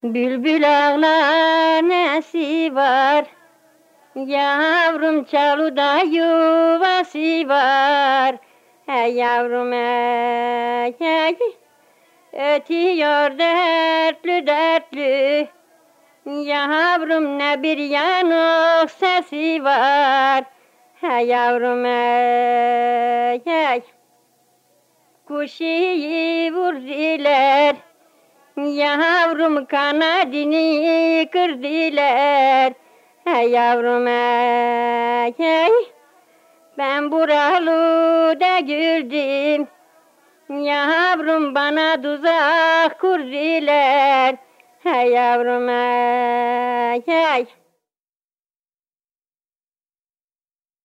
Bülbül ağlar nesi var? Yavrum çalıda yuvası var. Hey yavrum hey, hey. Ötüyor dertli dertli. Yavrum ne bir yanık sesi var. Hey yavrum hey, hey. Kuşu vurdular. Yavrum kanadını kırdılar. Hey yavrum hey, hey. Ben buralı da güldüm. Yavrum bana tuzak kurdular. Hey yavrum hey, hey.